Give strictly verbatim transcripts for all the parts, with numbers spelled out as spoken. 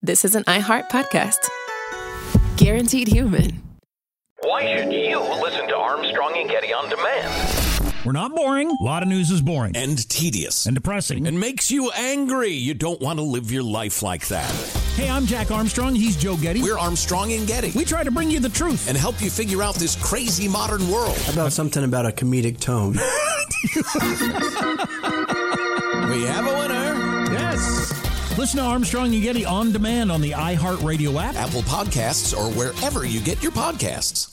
this is an iHeart podcast. Guaranteed human. Why should you listen to Armstrong and Getty on demand? We're not boring. A lot of news is boring. And tedious. And depressing. And makes you angry. You don't want to live your life like that. Hey, I'm Jack Armstrong. He's Joe Getty. We're Armstrong and Getty. We try to bring you the truth. And help you figure out this crazy modern world. How about something about a comedic tone? We have a winner. Yes. Listen to Armstrong and Getty on demand on the iHeartRadio app, Apple Podcasts, or wherever you get your podcasts.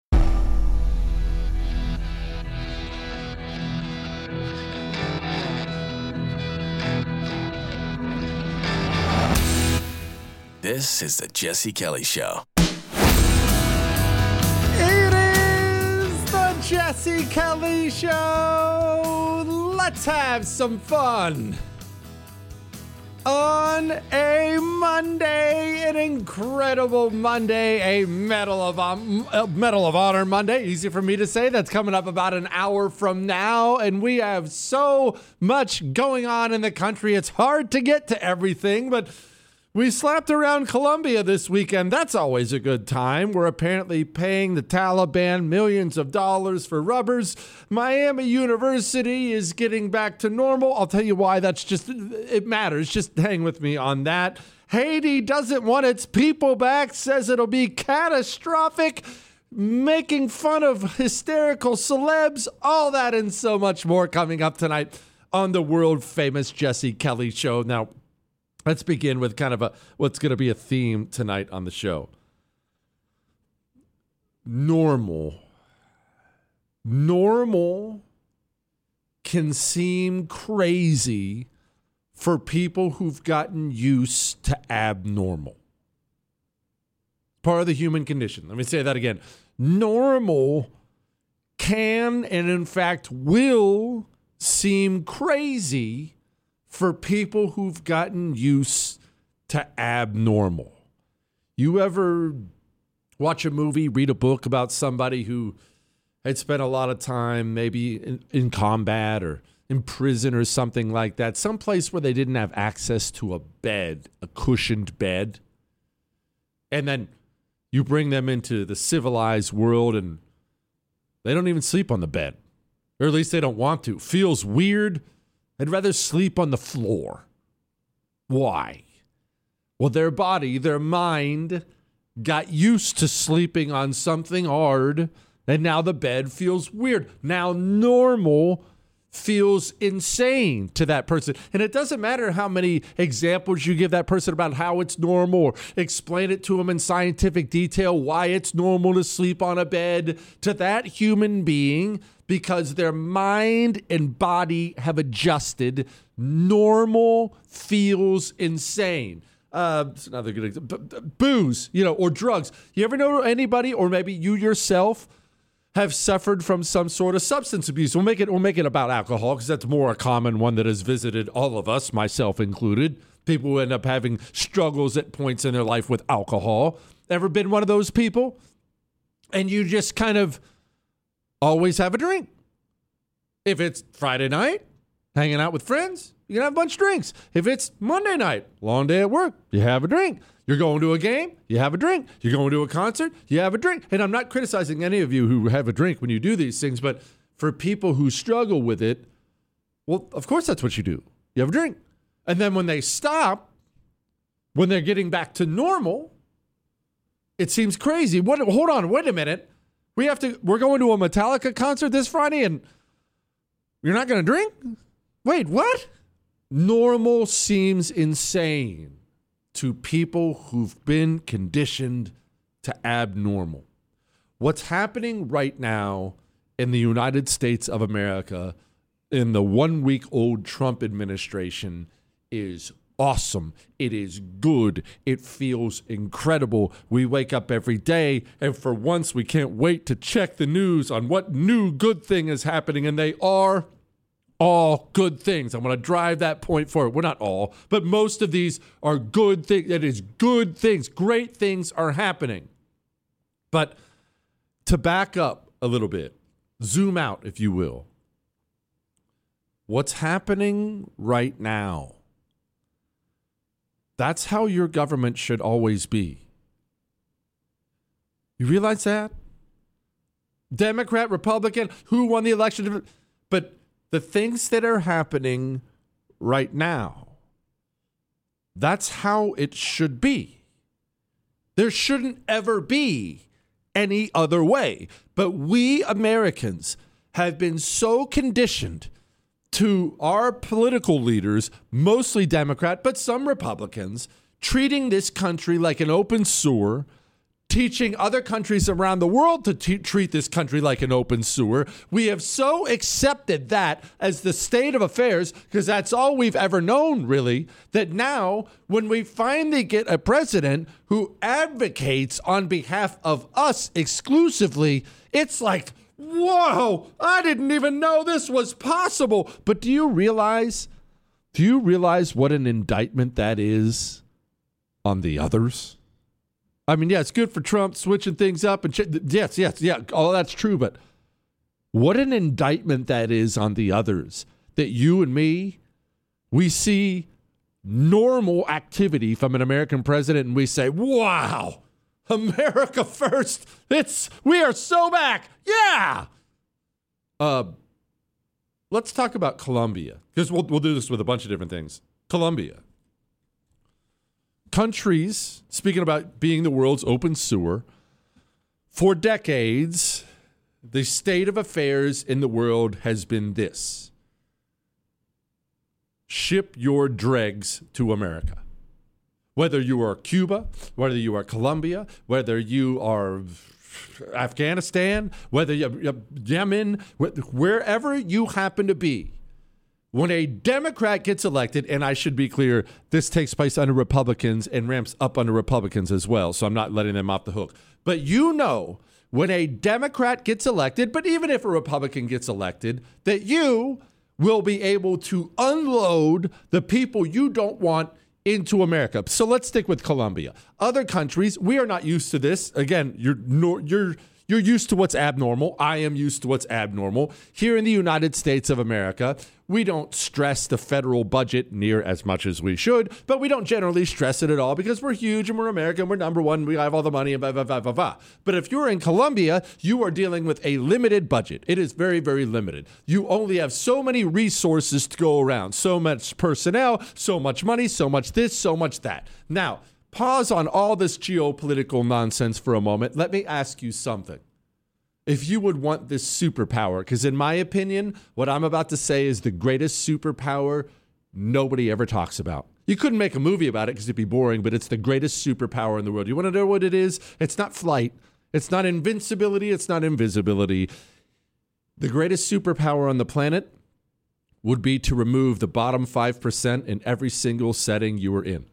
This is the Jesse Kelly Show. It is the Jesse Kelly Show. Let's have some fun. On a Monday, an incredible Monday, a Medal of um, a Medal of Honor Monday. Easy for me to say. That's coming up about an hour from now, and we have so much going on in the country. It's hard to get to everything, but we slapped around Colombia this weekend. That's always a good time. We're apparently paying the Taliban millions of dollars for rubbers. Miami University is getting back to normal. I'll tell you why. That's just, it matters. Just hang with me on that. Haiti doesn't want its people back, says it'll be catastrophic, making fun of hysterical celebs. All that and so much more coming up tonight on the world famous Jesse Kelly Show. Now, let's begin with kind of a what's going to be a theme tonight on the show. Normal. Normal can seem crazy for people who've gotten used to abnormal. Part of the human condition. Let me say that again. Normal can and in fact will seem crazy for people who've gotten used to abnormal. You ever watch a movie, read a book about somebody who had spent a lot of time maybe in, in combat or in prison or something like that, someplace where they didn't have access to a bed, a cushioned bed, and then you bring them into the civilized world and they don't even sleep on the bed, or at least they don't want to. Feels weird. I'd rather sleep on the floor. Why? Well, their body, their mind got used to sleeping on something hard, and now the bed feels weird. Now normal feels insane to that person. And it doesn't matter how many examples you give that person about how it's normal, or explain it to them in scientific detail why it's normal to sleep on a bed. To that human being, because their mind and body have adjusted, normal feels insane. Uh, it's another good example. B- b- booze, you know, or drugs. You ever know anybody, or maybe you yourself, have suffered from some sort of substance abuse? We'll make it. We'll make it about alcohol, because that's more a common one that has visited all of us, myself included. People who end up having struggles at points in their life with alcohol. Ever been one of those people? And you just kind of always have a drink. If it's Friday night, hanging out with friends, you can have a bunch of drinks. If it's Monday night, long day at work, you have a drink. You're going to a game, you have a drink. You're going to a concert, you have a drink. And I'm not criticizing any of you who have a drink when you do these things, but for people who struggle with it, well, of course that's what you do. You have a drink. And then when they stop, when they're getting back to normal, it seems crazy. What? Hold on, wait a minute. We have to, we're going to a Metallica concert this Friday and you're not going to drink? Wait, what? Normal seems insane to people who've been conditioned to abnormal. What's happening right now in the United States of America in the one-week-old Trump administration is awesome. It is good. It feels incredible. We wake up every day, and for once, we can't wait to check the news on what new good thing is happening, and they are all good things. I'm going to drive that point forward. We're not all, but most of these are good things. It is good things. Great things are happening. But to back up a little bit, zoom out, if you will. What's happening right now That's how your government should always be. You realize that? Democrat, Republican, who won the election? But the things that are happening right now, that's how it should be. There shouldn't ever be any other way. But we Americans have been so conditioned to our political leaders, mostly Democrat, but some Republicans, treating this country like an open sewer, teaching other countries around the world to t- treat this country like an open sewer. We have so accepted that as the state of affairs, because that's all we've ever known, really, that now when we finally get a president who advocates on behalf of us exclusively, it's like, whoa, I didn't even know this was possible. But do you realize, do you realize what an indictment that is on the others? I mean, yeah, it's good for Trump switching things up. And ch- yes, yes, yeah, all that's true. But what an indictment that is on the others, that you and me, we see normal activity from an American president and we say, wow, America first. It's, we are so back. Yeah. Uh, let's talk about Colombia, because we'll, we'll do this with a bunch of different things. Colombia. Countries, speaking about being the world's open sewer, for decades, the state of affairs in the world has been this. Ship your dregs to America. Whether you are Cuba, whether you are Colombia, whether you are Afghanistan, whether you're Yemen, wherever you happen to be. When a Democrat gets elected, and I should be clear, this takes place under Republicans and ramps up under Republicans as well, so I'm not letting them off the hook. But you know, when a Democrat gets elected, but even if a Republican gets elected, that you will be able to unload the people you don't want into America. So let's stick with Colombia. Other countries, we are not used to this. Again, you're you're you're used to what's abnormal. I am used to what's abnormal. Here in the United States of America, we don't stress the federal budget near as much as we should, but we don't generally stress it at all because we're huge and we're American, we're number one, we have all the money, and blah, blah, blah, blah, blah. But if you're in Colombia, you are dealing with a limited budget. It is very, very limited. You only have so many resources to go around, so much personnel, so much money, so much this, so much that. Now, pause on all this geopolitical nonsense for a moment. Let me ask you something. If you would want this superpower, because in my opinion, what I'm about to say is the greatest superpower nobody ever talks about. You couldn't make a movie about it because it'd be boring, but it's the greatest superpower in the world. You want to know what it is? It's not flight. It's not invincibility. It's not invisibility. The greatest superpower on the planet would be to remove the bottom five percent in every single setting you were in.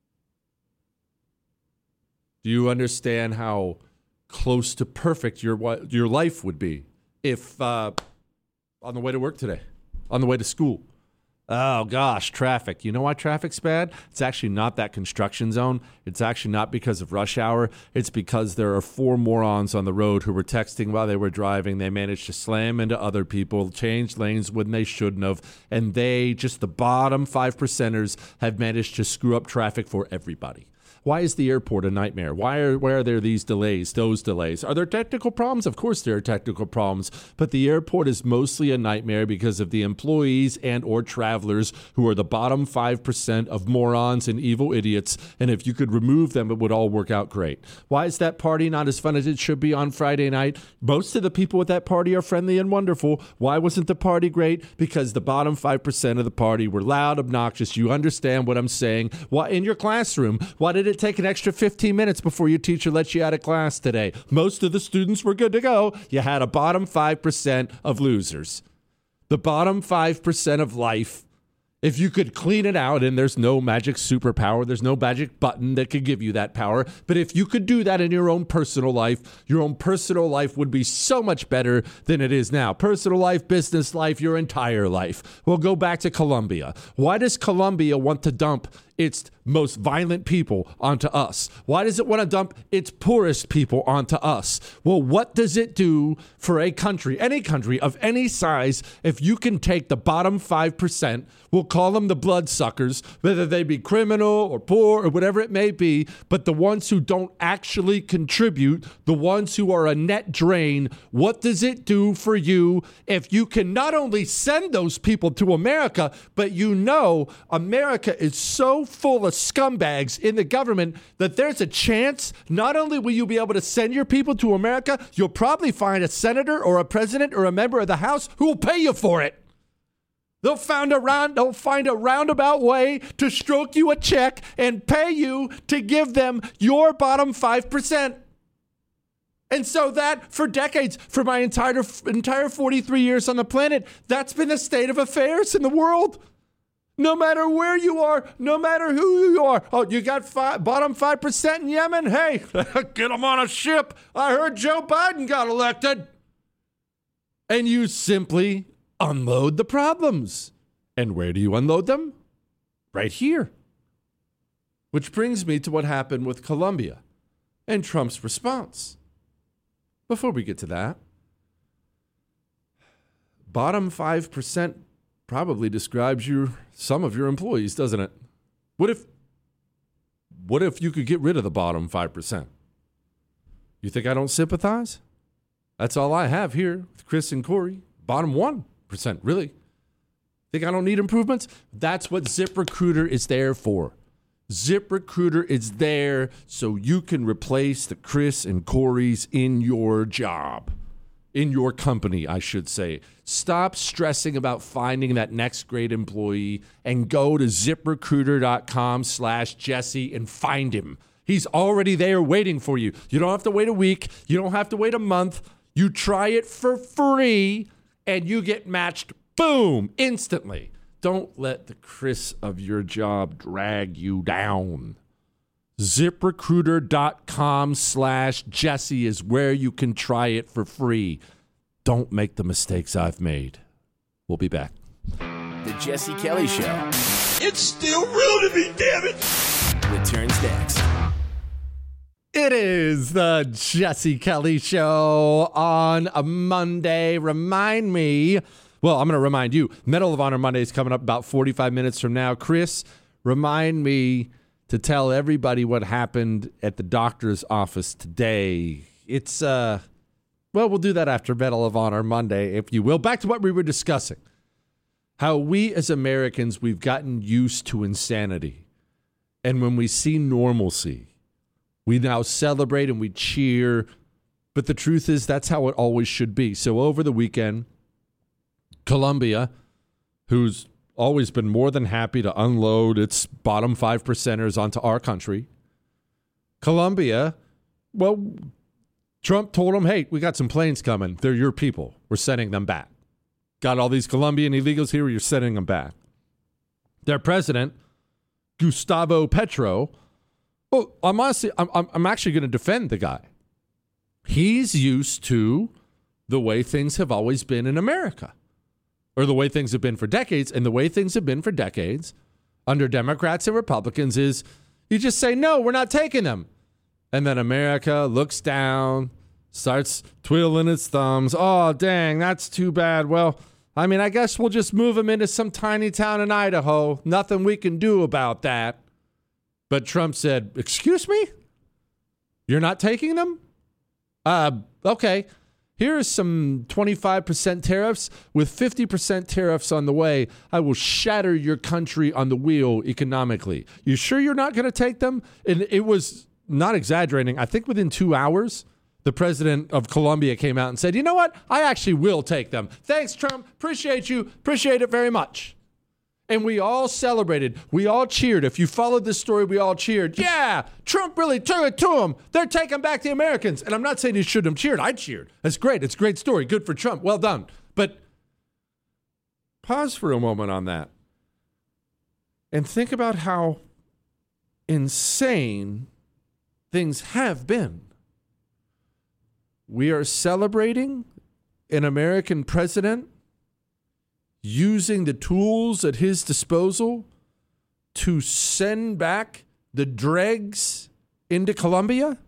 Do you understand how close to perfect your your life would be if uh, on the way to work today, on the way to school? Oh, gosh, traffic. You know why traffic's bad? It's actually not that construction zone. It's actually not because of rush hour. It's because there are four morons on the road who were texting while they were driving. They managed to slam into other people, change lanes when they shouldn't have, and they, just the bottom five percenters, have managed to screw up traffic for everybody. Why is the airport a nightmare? Why are, why are there these delays, those delays? Are there technical problems? Of course there are technical problems, but the airport is mostly a nightmare because of the employees and or travelers who are the bottom five percent of morons and evil idiots, and if you could remove them, it would all work out great. Why is that party not as fun as it should be on Friday night? Most of the people at that party are friendly and wonderful. Why wasn't the party great? Because the bottom five percent of the party were loud, obnoxious. You understand what I'm saying? Why in your classroom, why did it take an extra fifteen minutes before your teacher let you out of class today? Most of the students were good to go. You had a bottom five percent of losers. The bottom five percent of life, if you could clean it out, and there's no magic superpower, there's no magic button that could give you that power, but if you could do that in your own personal life, your own personal life would be so much better than it is now. Personal life, business life, your entire life. We'll go back to Colombia. Why does Colombia want to dump its most violent people onto us? Why does it want to dump its poorest people onto us? Well, what does it do for a country, any country of any size, if you can take the bottom five percent, we'll call them the bloodsuckers, whether they be criminal or poor or whatever it may be, but the ones who don't actually contribute, the ones who are a net drain, what does it do for you if you can not only send those people to America, but you know America is so full of scumbags in the government that there's a chance not only will you be able to send your people to America, you'll probably find a senator or a president or a member of the House who will pay you for it. They'll find a round, they'll find a roundabout way to stroke you a check and pay you to give them your bottom five percent. And so that, for decades, for my entire entire forty-three years on the planet, that's been the state of affairs in the world. No matter where you are, no matter who you are. Oh, you got five, bottom five percent in Yemen? Hey, get them on a ship. I heard Joe Biden got elected. And you simply unload the problems. And where do you unload them? Right here. Which brings me to what happened with Colombia and Trump's response. Before we get to that, bottom five percent probably describes your some of your employees, doesn't it? What if what if you could get rid of the bottom five percent? You think I don't sympathize? That's all I have here with Chris and Corey. Bottom one percent, really. Think I don't need improvements? That's what ZipRecruiter is there for. ZipRecruiter is there so you can replace the Chris and Corey's in your job. In your company, I should say. Stop stressing about finding that next great employee and go to ZipRecruiter.com slash Jesse and find him. He's already there waiting for you. You don't have to wait a week. You don't have to wait a month. You try it for free and you get matched, boom, instantly. Don't let the Chris of your job drag you down. ZipRecruiter.com slash Jesse is where you can try it for free. Don't make the mistakes I've made. We'll be back. The Jesse Kelly Show It's still real to me, damn it! returns next. It is the Jesse Kelly Show on a Monday. Remind me, well, I'm going to remind you, Medal of Honor Monday is coming up about forty-five minutes from now. Chris, remind me to tell everybody what happened at the doctor's office today. It's, uh, well, we'll do that after Medal of Honor Monday, if you will. Back to what we were discussing. How we as Americans, we've gotten used to insanity. And when we see normalcy, we now celebrate and we cheer. But the truth is, that's how it always should be. So over the weekend, Colombia, who's always been more than happy to unload its bottom five percenters onto our country. Colombia, well, Trump told them, hey, we got some planes coming. They're your people. We're sending them back. Got all these Colombian illegals here. You're sending them back. Their president, Gustavo Petro, well, I'm honestly, I'm, I'm actually going to defend the guy. He's used to the way things have always been in America. Or the way things have been for decades, and the way things have been for decades under Democrats and Republicans is you just say, no, we're not taking them. And then America looks down, starts twiddling its thumbs. Oh, dang, that's too bad. Well, I mean, I guess we'll just move them into some tiny town in Idaho. Nothing we can do about that. But Trump said, excuse me? You're not taking them? Uh, okay. Here are some twenty-five percent tariffs. With fifty percent tariffs on the way, I will shatter your country on the wheel economically. You sure you're not going to take them? And it was not exaggerating. I think within two hours, the president of Colombia came out and said, you know what? I actually will take them. Thanks, Trump. Appreciate you. Appreciate it very much. And we all celebrated. We all cheered. If you followed this story, we all cheered. Yeah, Trump really took it to him. They're taking back the Americans. And I'm not saying he shouldn't have cheered. I cheered. That's great. It's a great story. Good for Trump. Well done. But pause for a moment on that and think about how insane things have been. We are celebrating an American president using the tools at his disposal to send back the dregs into Colombia?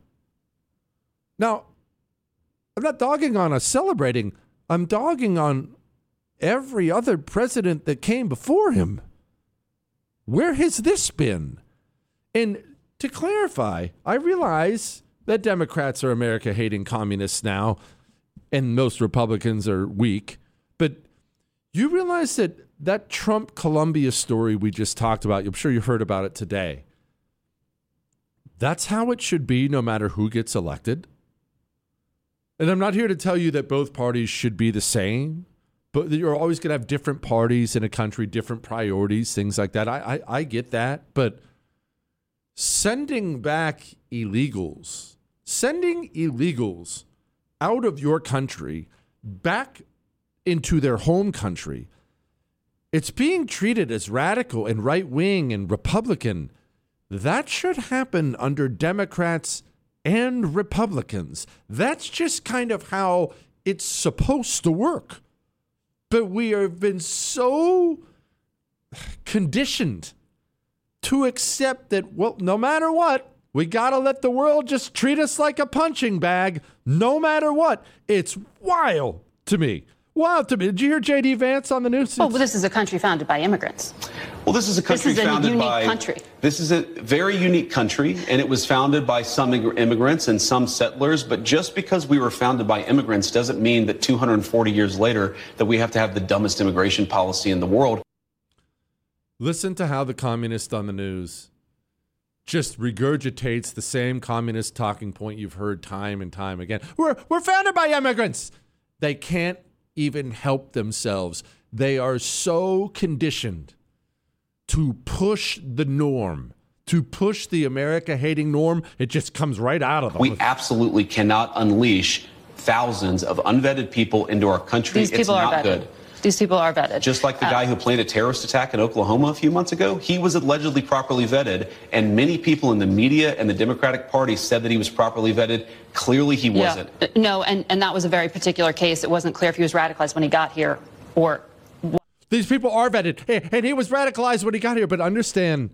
Now, I'm not dogging on us celebrating. I'm dogging on every other president that came before him. Where has this been? And to clarify, I realize that Democrats are America-hating communists now, and most Republicans are weak. But you realize that that Trump Colombia story we just talked about, I'm sure you heard about it today. That's how it should be no matter who gets elected. And I'm not here to tell you that both parties should be the same, but you're always going to have different parties in a country, different priorities, things like that. I, I, I get that. But sending back illegals, sending illegals out of your country back into their home country, it's being treated as radical and right-wing and Republican. That should happen under Democrats and Republicans. That's just kind of how it's supposed to work. But we have been so conditioned to accept that, well, no matter what, we got to let the world just treat us like a punching bag, no matter what. It's wild to me. Wild to me. Did you hear J D Vance on the news? Oh, well, this is a country founded by immigrants. Well, this is a country this is founded a unique by country. This is a very unique country, and it was founded by some immigrants and some settlers. But just because we were founded by immigrants doesn't mean that two hundred forty years later that we have to have the dumbest immigration policy in the world. Listen to how the communist on the news just regurgitates the same communist talking point you've heard time and time again. We're we're founded by immigrants. They can't even help themselves. They are so conditioned to push the norm, to push the America-hating norm. It just comes right out of them. We absolutely cannot unleash thousands of unvetted people into our country. These people it's are not vetted. good. These people are vetted. Just like the Uh, guy who planned a terrorist attack in Oklahoma a few months ago, he was allegedly properly vetted, and many people in the media and the Democratic Party said that he was properly vetted. Clearly he yeah. wasn't. Uh, No, and, and that was a very particular case. It wasn't clear if he was radicalized when he got here or... These people are vetted, and he was radicalized when he got here. But understand,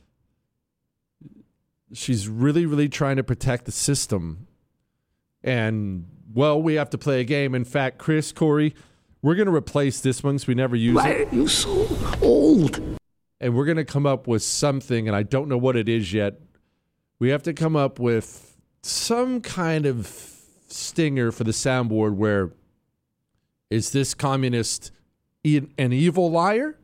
she's really, really trying to protect the system. And, well, we have to play a game. In fact, Chris, Corey, we're going to replace this one because we never use Why it. are you so old? And we're going to come up with something, and I don't know what it is yet. We have to come up with some kind of stinger for the soundboard where, is this communist an evil liar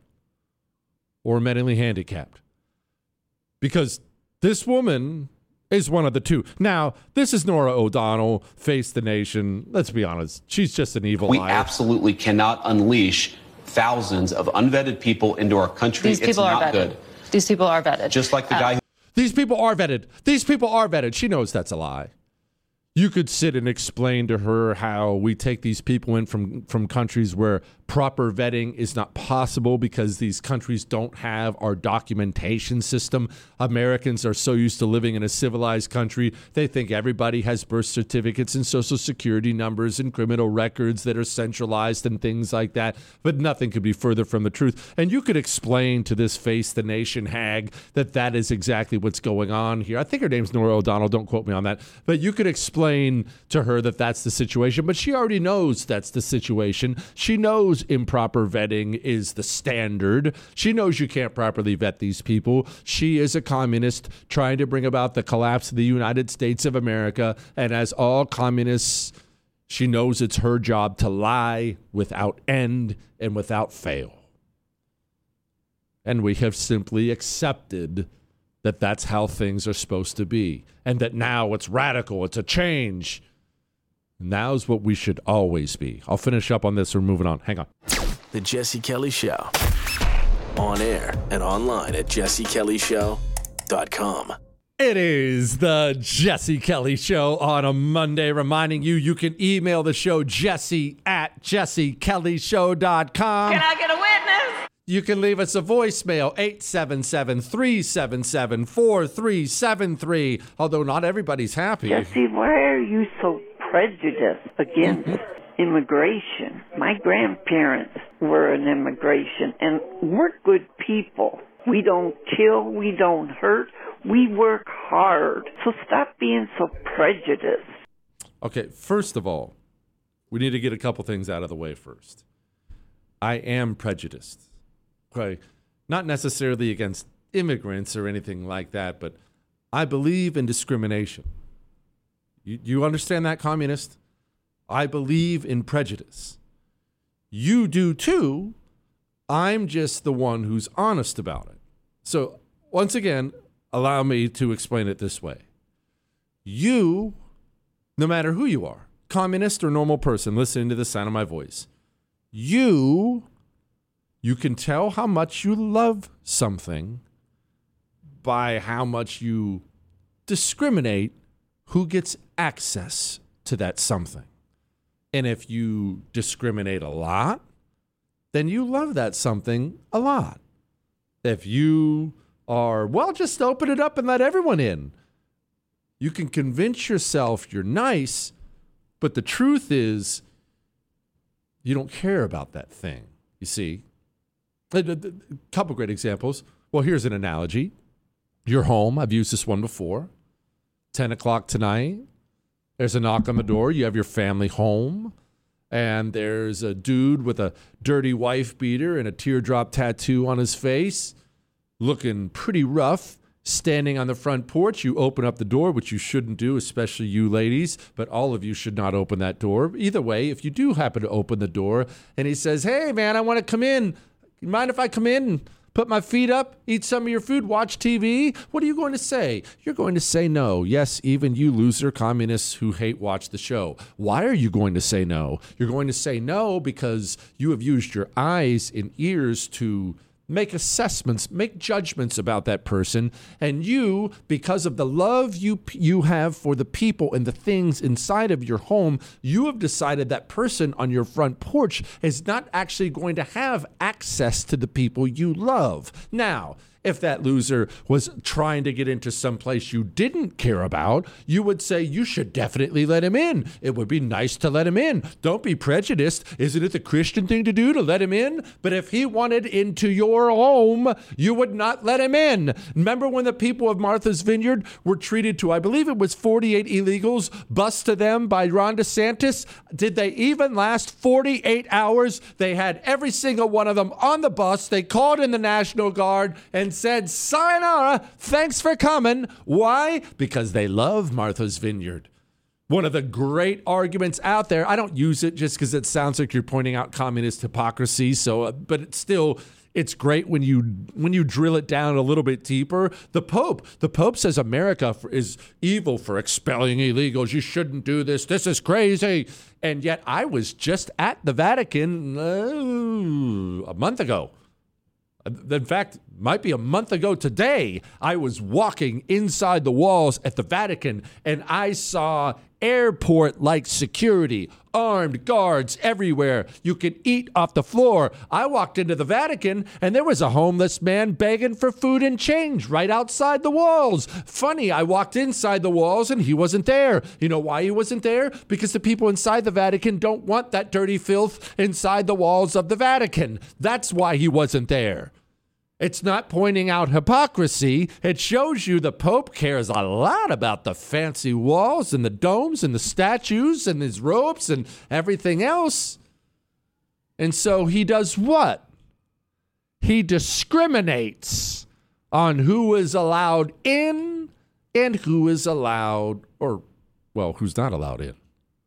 or mentally handicapped? Because this woman is one of the two. Now, this is Norah O'Donnell, Face the Nation. Let's be honest. She's just an evil We liar. absolutely cannot unleash thousands of unvetted people into our country. These It's people are not vetted. good. These people are vetted. Just like the Uh, guy who These people are vetted. These people are vetted. She knows that's a lie. You could sit and explain to her how we take these people in from, from countries where proper vetting is not possible because these countries don't have our documentation system. Americans are so used to living in a civilized country, they think everybody has birth certificates and social security numbers and criminal records that are centralized and things like that. But nothing could be further from the truth. And you could explain to this Face the Nation hag that that is exactly what's going on here. I think her name's Norah O'Donnell. Don't quote me on that. But you could explain to her that that's the situation. But she already knows that's the situation. She knows improper vetting is the standard. She knows you can't properly vet these people. She is a communist trying to bring about the collapse of the United States of America. And as all communists, she knows it's her job to lie without end and without fail. And we have simply accepted that that's how things are supposed to be. And that now it's radical. It's a change. Now's what we should always be. I'll finish up on this. We're moving on. Hang on. The Jesse Kelly Show. On air and online at jesse kelly show dot com. It is the Jesse Kelly Show on a Monday, reminding you you can email the show jesse at jesse kelly show dot com. Can I get a witness? You can leave us a voicemail, eight seven seven, three seven seven, four three seven three. Although not everybody's happy. Jesse, why are you so prejudiced against immigration? My grandparents were in immigration, and we're good people. We don't kill. We don't hurt. We work hard. So stop being so prejudiced. Okay, first of all, we need to get a couple things out of the way first. I am prejudiced. Okay, not necessarily against immigrants or anything like that, but I believe in discrimination. You, you understand that, communist? I believe in prejudice. You do too. I'm just the one who's honest about it. So, once again, allow me to explain it this way. You, no matter who you are, communist or normal person listening to the sound of my voice, you, you can tell how much you love something by how much you discriminate who gets access to that something. And if you discriminate a lot, then you love that something a lot. If you are, well, just open it up and let everyone in. You can convince yourself you're nice, but the truth is you don't care about that thing, you see. A, a, a couple great examples. Well, here's an analogy. You're home. I've used this one before. ten o'clock tonight. There's a knock on the door. You have your family home. And there's a dude with a dirty wife beater and a teardrop tattoo on his face, looking pretty rough, standing on the front porch. You open up the door, which you shouldn't do, especially you ladies, but all of you should not open that door. Either way, if you do happen to open the door and he says, hey, man, I want to come in. You mind if I come in and put my feet up, eat some of your food, watch T V? What are you going to say? You're going to say no. Yes, even you loser communists who hate watch the show. Why are you going to say no? You're going to say no because you have used your eyes and ears to make assessments, make judgments about that person. And you, because of the love you you have for the people and the things inside of your home, you have decided that person on your front porch is not actually going to have access to the people you love. Now, if that loser was trying to get into some place you didn't care about, you would say you should definitely let him in. It would be nice to let him in. Don't be prejudiced. Isn't it the Christian thing to do to let him in? But if he wanted into your home, you would not let him in. Remember when the people of Martha's Vineyard were treated to, I believe it was forty-eight illegals bused to them by Ron DeSantis? Did they even last forty-eight hours? They had every single one of them on the bus. They called in the National Guard and said, sayonara, thanks for coming. Why? Because they love Martha's Vineyard. One of the great arguments out there, I don't use it just because it sounds like you're pointing out communist hypocrisy, so, uh, but it's still, it's great when you when you drill it down a little bit deeper. The Pope, the Pope says America for, is evil for expelling illegals. You shouldn't do this. This is crazy. And yet I was just at the Vatican uh, a month ago. In fact, might be a month ago today, I was walking inside the walls at the Vatican and I saw airport-like security, armed guards everywhere. You could eat off the floor. I walked into the Vatican and there was a homeless man begging for food and change right outside the walls. Funny, I walked inside the walls and he wasn't there. You know why he wasn't there? Because the people inside the Vatican don't want that dirty filth inside the walls of the Vatican. That's why he wasn't there. It's not pointing out hypocrisy. It shows you the Pope cares a lot about the fancy walls and the domes and the statues and his robes and everything else. And so he does what? He discriminates on who is allowed in and who is allowed, or, well, who's not allowed in.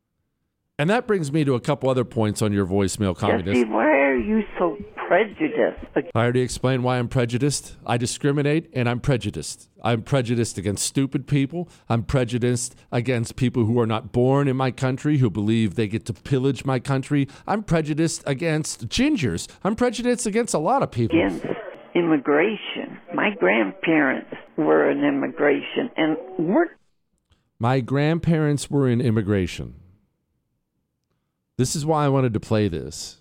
And that brings me to a couple other points on your voicemail, communist. Jesse, why are you so prejudiced? I already explained why I'm prejudiced. I discriminate and I'm prejudiced. I'm prejudiced against stupid people. I'm prejudiced against people who are not born in my country, who believe they get to pillage my country. I'm prejudiced against gingers. I'm prejudiced against a lot of people. Against immigration. My grandparents were in immigration and we're... My grandparents were in immigration. This is why I wanted to play this.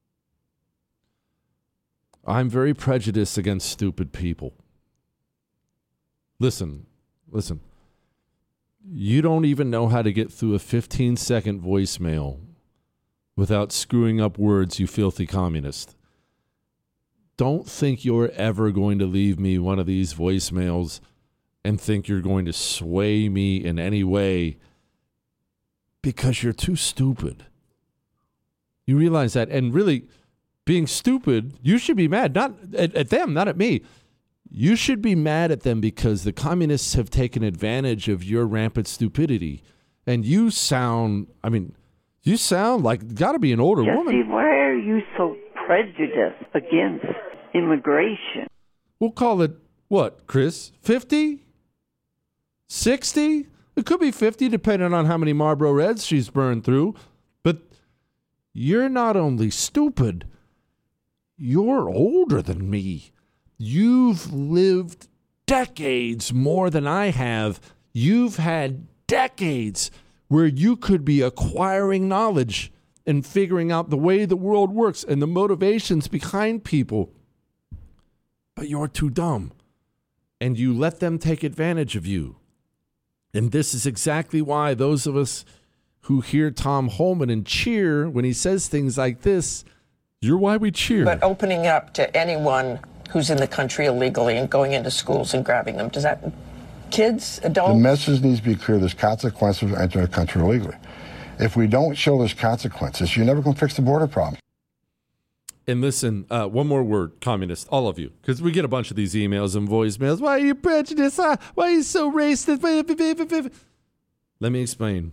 I'm very prejudiced against stupid people. Listen, listen. You don't even know how to get through a fifteen-second voicemail without screwing up words, you filthy communist. don't think you're ever going to leave me one of these voicemails and think you're going to sway me in any way, because you're too stupid. You realize that. And really, being stupid, you should be mad, not at, at them, not at me. You should be mad at them because the communists have taken advantage of your rampant stupidity. And you sound, I mean, you sound like got to be an older Jesse, woman. Why are you so prejudiced against immigration? We'll call it, what, Chris, fifty? sixty? It could be fifty, depending on how many Marlboro Reds she's burned through. But you're not only stupid, you're older than me. You've lived decades more than I have. You've had decades where you could be acquiring knowledge and figuring out the way the world works and the motivations behind people. But you're too dumb. And you let them take advantage of you. And this is exactly why those of us who hear Tom Holman and cheer when he says things like this, you're why we cheer. But opening up to anyone who's in the country illegally and going into schools and grabbing them, does that, kids, adults? The message needs to be clear. There's consequences of entering a country illegally. If we don't show there's consequences, you're never going to fix the border problem. And listen, uh, one more word, communist, all of you, because we get a bunch of these emails and voicemails. Why are you prejudiced? Ah, why are you so racist? Let me explain.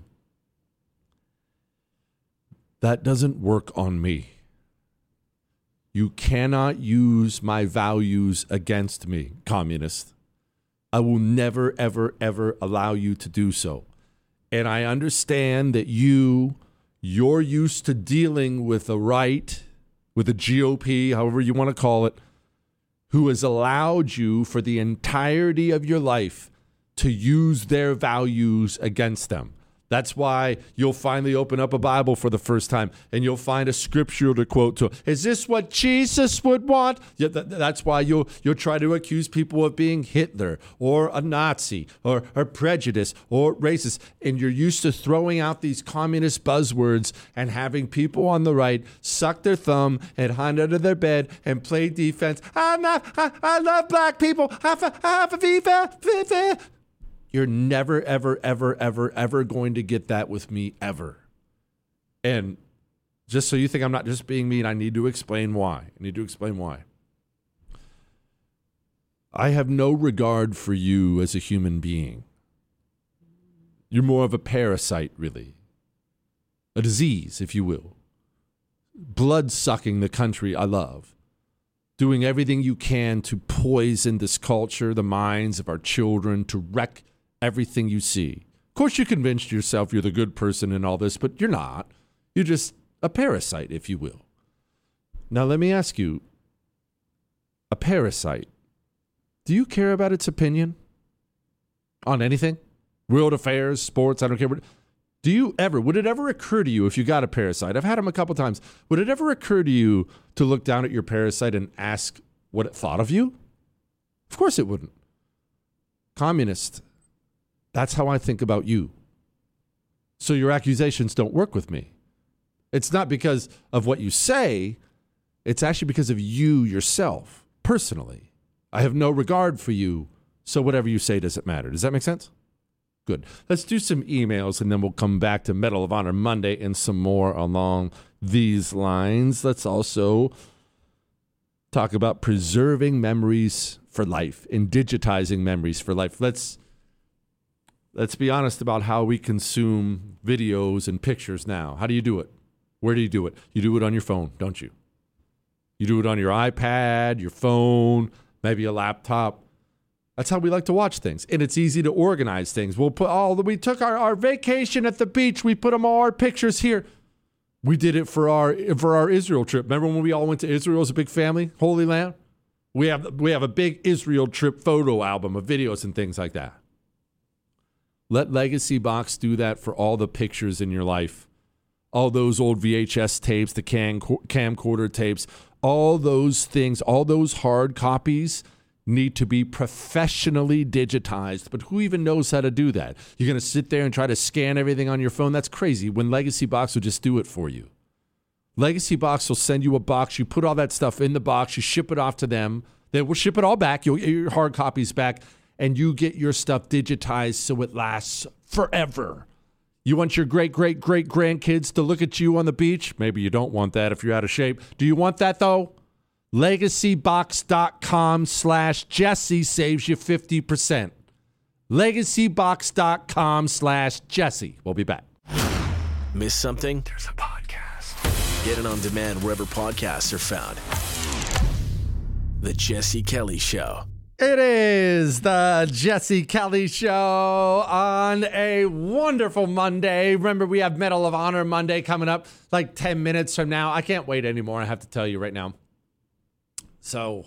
That doesn't work on me. You cannot use my values against me, communist. I will never, ever, ever allow you to do so. And I understand that you, you're used to dealing with the right, with the G O P, however you want to call it, who has allowed you for the entirety of your life to use their values against them. That's why you'll finally open up a Bible for the first time and you'll find a scripture to quote to. Is this what Jesus would want? Yeah, th- that's why you'll you'll try to accuse people of being Hitler or a Nazi or, or prejudice or racist. And you're used to throwing out these communist buzzwords and having people on the right suck their thumb and hide under their bed and play defense. I'm not, I, I love black people. You're never, ever, ever, ever, ever going to get that with me ever. And just so you think I'm not just being mean, I need to explain why. I need to explain why. I have no regard for you as a human being. You're more of a parasite, really. A disease, if you will. Blood-sucking the country I love. Doing everything you can to poison this culture, the minds of our children, to wreck everything you see. Of course, you convinced yourself you're the good person in all this, but you're not. You're just a parasite, if you will. Now, let me ask you, a parasite, do you care about its opinion on anything? World affairs, sports, I don't care. Do you ever, would it ever occur to you if you got a parasite? I've had them a couple times. Would it ever occur to you to look down at your parasite and ask what it thought of you? Of course it wouldn't. Communist. That's how I think about you. So your accusations don't work with me. It's not because of what you say. It's actually because of you yourself, personally. I have no regard for you, so whatever you say doesn't matter. Does that make sense? Good. Let's do some emails, and then we'll come back to Medal of Honor Monday and some more along these lines. Let's also talk about preserving memories for life and digitizing memories for life. Let's Let's be honest about how we consume videos and pictures now. How do you do it? Where do you do it? You do it on your phone, don't you? You do it on your iPad, your phone, maybe a laptop. That's how we like to watch things. And it's easy to organize things. We'll put all the, we took our, our vacation at the beach. We put them all our pictures here. We did it for our for our Israel trip. Remember when we all went to Israel as a big family, Holy Land? We have we have a big Israel trip photo album of videos and things like that. Let Legacy Box do that for all the pictures in your life. All those old V H S tapes, the cam, camcorder tapes, all those things, all those hard copies need to be professionally digitized. But who even knows how to do that? You're going to sit there and try to scan everything on your phone? That's crazy when Legacy Box will just do it for you. Legacy Box will send you a box. You put all that stuff in the box. You ship it off to them. They will ship it all back. You'll get your hard copies back, and you get your stuff digitized so it lasts forever. You want your great, great, great grandkids to look at you on the beach? Maybe you don't want that if you're out of shape. Do you want that, though? LegacyBox.com slash Jesse saves you fifty percent. LegacyBox.com slash Jesse. We'll be back. Miss something? There's a podcast. Get it on demand wherever podcasts are found. The Jesse Kelly Show. It is the Jesse Kelly Show on a wonderful Monday. Remember, we have Medal of Honor Monday coming up like ten minutes from now. I can't wait anymore, I have to tell you right now. So,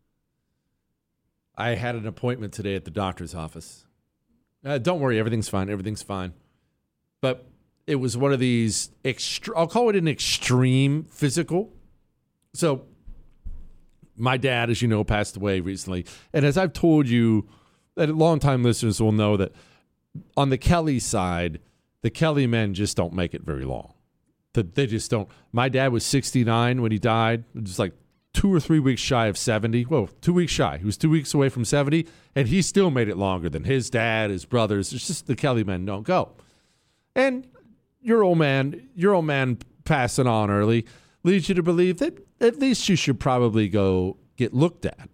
I had an appointment today at the doctor's office. Uh, don't worry, everything's fine. Everything's fine. But it was one of these, extre- I'll call it an extreme physical. So, my dad, as you know, passed away recently. And as I've told you, that longtime listeners will know that on the Kelly side, the Kelly men just don't make it very long. They just don't. My dad was sixty-nine when he died, just like two or three weeks shy of seventy. Whoa, two weeks shy. He was two weeks away from seventy, and he still made it longer than his dad, his brothers. It's just the Kelly men don't go. And your old man, your old man passing on early leads you to believe that at least you should probably go get looked at.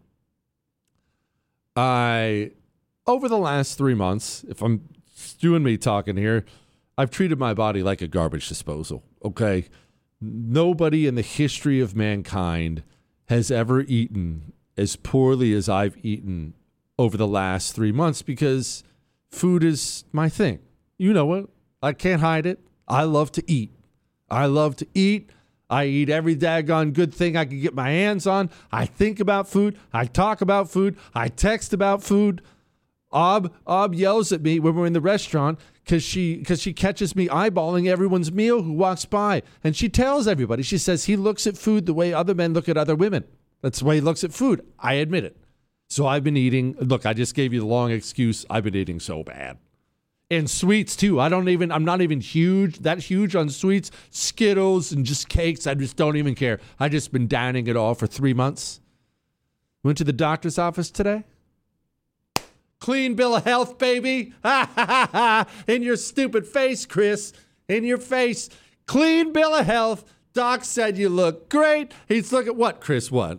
I, over the last three months, if I'm you and me talking here, I've treated my body like a garbage disposal, okay? Nobody in the history of mankind has ever eaten as poorly as I've eaten over the last three months because food is my thing. You know it. I can't hide it. I love to eat. I love to eat. I eat every daggone good thing I can get my hands on. I think about food. I talk about food. I text about food. Ob, Ob yells at me when we're in the restaurant because she, because she catches me eyeballing everyone's meal who walks by. And she tells everybody, she says, he looks at food the way other men look at other women. That's the way he looks at food. I admit it. So I've been eating. Look, I just gave you the long excuse. I've been eating so bad. And sweets, too. I don't even, I'm not even huge, that huge on sweets. Skittles and just cakes. I just don't even care. I just been downing it all for three months. Went to the doctor's office today. Clean bill of health, baby. Ha, ha, ha, ha. In your stupid face, Chris. In your face. Clean bill of health. Doc said you look great. He's looking, what, Chris, what?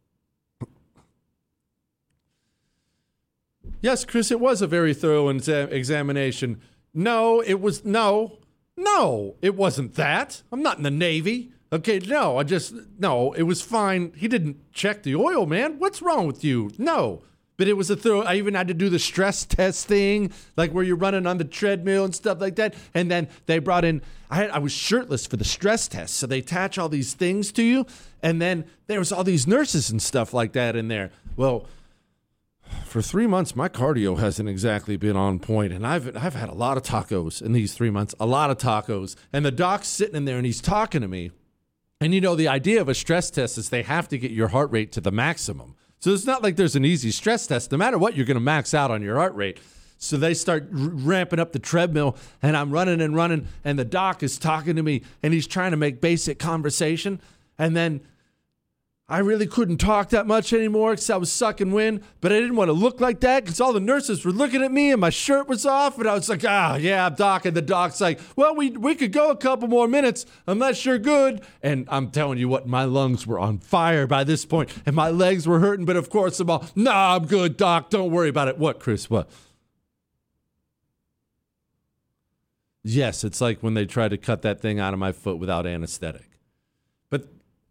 Yes, Chris, it was a very thorough exa- examination. No, it was, no, no, it wasn't that. I'm not in the Navy. Okay, no, I just, no, it was fine. He didn't check the oil, man. What's wrong with you? No, but it was a thorough, I even had to do the stress test thing, like where you're running on the treadmill and stuff like that. And then they brought in, I had, I was shirtless for the stress test. So they attach all these things to you. And then there was all these nurses and stuff like that in there. Well, for three months, my cardio hasn't exactly been on point, and I've I've had a lot of tacos in these three months, a lot of tacos. And the doc's sitting in there, and he's talking to me. And, you know, the idea of a stress test is they have to get your heart rate to the maximum. So it's not like there's an easy stress test. No matter what, you're going to max out on your heart rate. So they start r- ramping up the treadmill, and I'm running and running, and the doc is talking to me, and he's trying to make basic conversation. And then I really couldn't talk that much anymore because I was sucking wind, but I didn't want to look like that because all the nurses were looking at me and my shirt was off, and I was like, ah, yeah, doc. And the doc's like, well, we we could go a couple more minutes unless you're good. And I'm telling you what, my lungs were on fire by this point, and my legs were hurting, but of course I'm all, nah, I'm good, doc. Don't worry about it. What, Chris, what? Yes, it's like when they tried to cut that thing out of my foot without anesthetic. But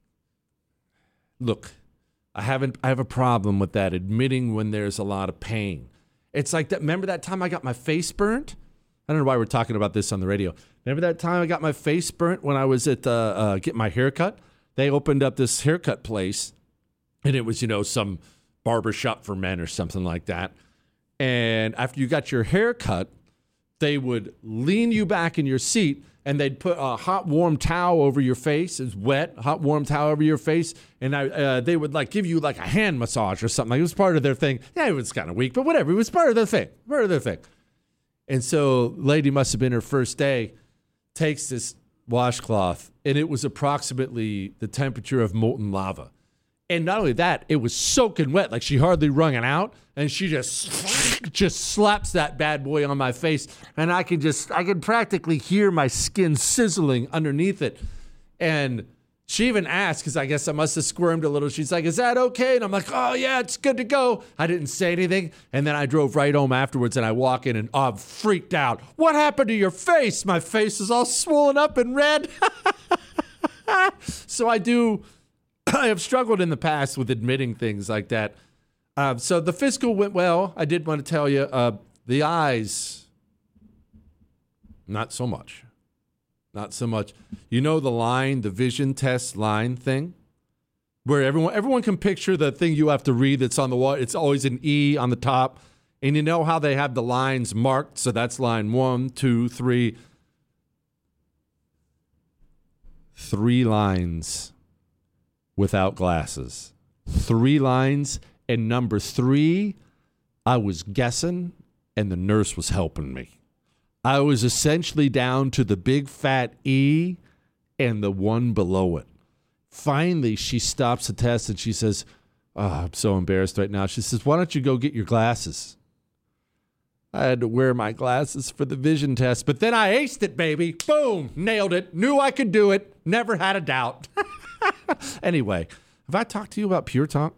look, I haven't. I have a problem with that, admitting when there's a lot of pain. It's like that. Remember that time I got my face burnt? I don't know why we're talking about this on the radio. Remember that time I got my face burnt when I was at uh, uh, getting my haircut? They opened up this haircut place, and it was, you know, some barbershop for men or something like that. And after you got your hair cut, they would lean you back in your seat, and they'd put a hot, warm towel over your face. It's wet, hot, warm towel over your face. And I, uh, they would like give you like a hand massage or something. Like, it was part of their thing. Yeah, it was kind of weak, but whatever. It was part of their thing. Part of their thing. And so lady must have been her first day, takes this washcloth, and it was approximately the temperature of molten lava. And not only that, it was soaking wet, like she hardly wrung it out, and she just just slaps that bad boy on my face, and I can just, I can practically hear my skin sizzling underneath it. And she even asked, because I guess I must have squirmed a little. She's like, is that okay? And I'm like, oh, yeah, it's good to go. I didn't say anything. And then I drove right home afterwards, and I walk in, and oh, I'm freaked out. What happened to your face? My face is all swollen up and red. So I do... I have struggled in the past with admitting things like that. Um, so the physical went well. I did want to tell you, uh, the eyes, not so much. Not so much. You know the line, the vision test line thing? Where everyone everyone can picture the thing you have to read that's on the wall. It's always an E on the top. And you know how they have the lines marked? So that's line one, two, three. Three lines. Without glasses. Three lines, and number three, I was guessing, and the nurse was helping me. I was essentially down to the big fat E and the one below it. Finally, she stops the test, and she says, oh, I'm so embarrassed right now. She says, why don't you go get your glasses? I had to wear my glasses for the vision test, but then I aced it, baby. Boom, nailed it. Knew I could do it. Never had a doubt. Anyway, have I talked to you about Pure Talk?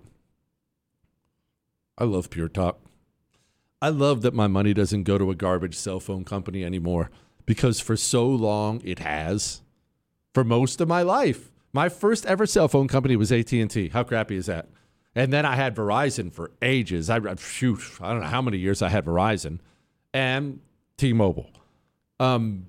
I love Pure Talk. I love that my money doesn't go to a garbage cell phone company anymore, because for so long it has. For most of my life. My first ever cell phone company was A T and T. How crappy is that? And then I had Verizon for ages. I, shoot, I don't know how many years I had Verizon. And T-Mobile. Um,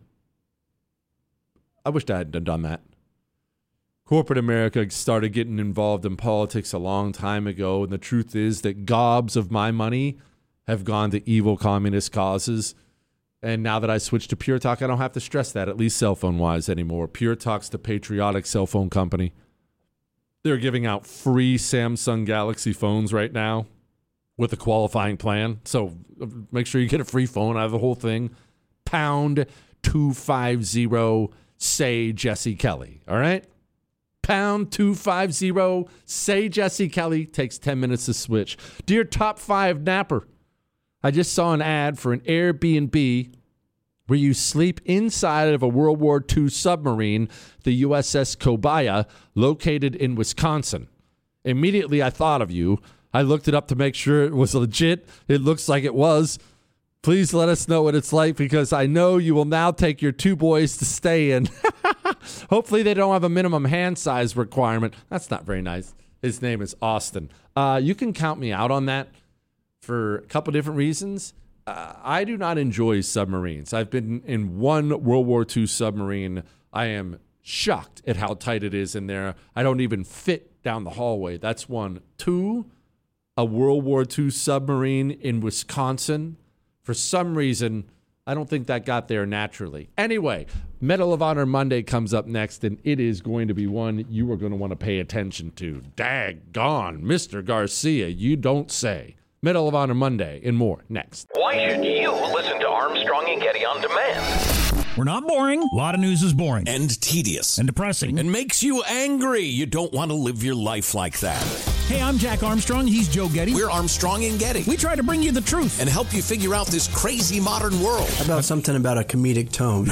I wished I hadn't done that. Corporate America started getting involved in politics a long time ago, and the truth is that gobs of my money have gone to evil communist causes. And now that I switched to Pure Talk, I don't have to stress that, at least cell phone-wise anymore. Pure Talk's the patriotic cell phone company. They're giving out free Samsung Galaxy phones right now with a qualifying plan. So make sure you get a free phone out of the whole thing. Pound two five zero, say Jesse Kelly, all right? Pound two five zero, say Jesse Kelly. Takes ten minutes to switch. Dear Top five Napper, I just saw an ad for an Airbnb where you sleep inside of a World War Two submarine, the U S S Kobaya, located in Wisconsin. Immediately, I thought of you. I looked it up to make sure it was legit. It looks like it was. Please let us know what it's like, because I know you will now take your two boys to stay in. Hopefully they don't have a minimum hand size requirement. That's not very nice. His name is Austin. Uh, you can count me out on that for a couple different reasons. Uh, I do not enjoy submarines. I've been in one World War Two submarine. I am shocked at how tight it is in there. I don't even fit down the hallway. That's one. Two, a World War Two submarine in Wisconsin. For some reason, I don't think that got there naturally. Anyway, Medal of Honor Monday comes up next, and it is going to be one you are going to want to pay attention to. Daggone, Mister Garcia, you don't say. Medal of Honor Monday and more next. Why should you listen to Armstrong and Getty on demand? We're not boring. A lot of news is boring. And tedious. And depressing. And makes you angry. You don't want to live your life like that. Hey, I'm Jack Armstrong. He's Joe Getty. We're Armstrong and Getty. We try to bring you the truth. And help you figure out this crazy modern world. How about something about a comedic tone?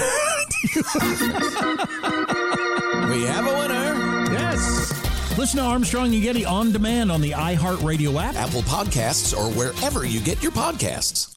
We have a winner. Yes. Listen to Armstrong and Getty on demand on the iHeartRadio app, Apple Podcasts, or wherever you get your podcasts.